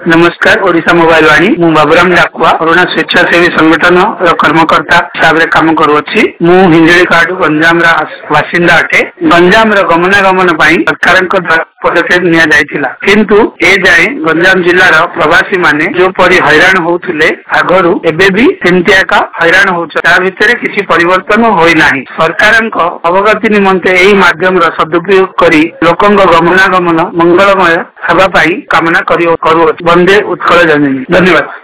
नमस्कार ओडिशा मोबाइल वाणी मु बाबुराम डाकुआ अरुणा स्वेच्छासेवी संगठन कर्मकर्ता हिसाब से काम करुच्ची मु हिंजली काटू गंजाम बासिंदा अटे। गंजाम गमनागमन सरकार पदक्षेप निया किंतु ए जाए गंजाम जिलार प्रवासी माने जो परी हैरान होउथिले आगरू एबे भी सेमतिया हैरान होता भितर किसी परिवर्तन होना। सरकार अवगति निमंते यही माध्यम सदुपयोग करी लोकों गमनागमन मंगलमय हवा कामना करुअछि। वंदे उत्कल जननी। धन्यवाद।